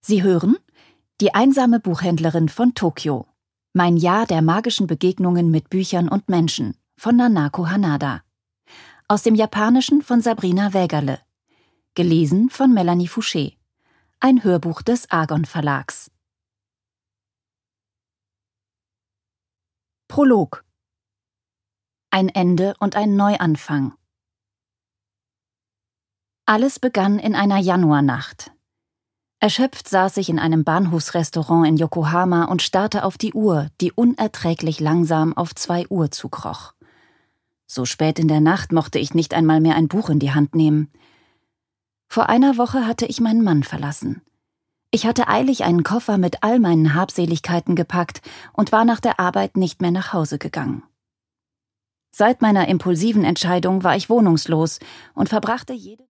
Sie hören Die einsame Buchhändlerin von Tokio. Mein Jahr der magischen Begegnungen mit Büchern und Menschen von Nanako Hanada. Aus dem Japanischen von Sabrina Wägerle. Gelesen von Melanie Fouché. Ein Hörbuch des Argon Verlags. Prolog. Ein Ende und ein Neuanfang. Alles begann in einer Januarnacht. Erschöpft saß ich in einem Bahnhofsrestaurant in Yokohama und starrte auf die Uhr, die unerträglich langsam auf 2 Uhr zukroch. So spät in der Nacht mochte ich nicht einmal mehr ein Buch in die Hand nehmen. Vor einer Woche hatte ich meinen Mann verlassen. Ich hatte eilig einen Koffer mit all meinen Habseligkeiten gepackt und war nach der Arbeit nicht mehr nach Hause gegangen. Seit meiner impulsiven Entscheidung war ich wohnungslos und verbrachte jede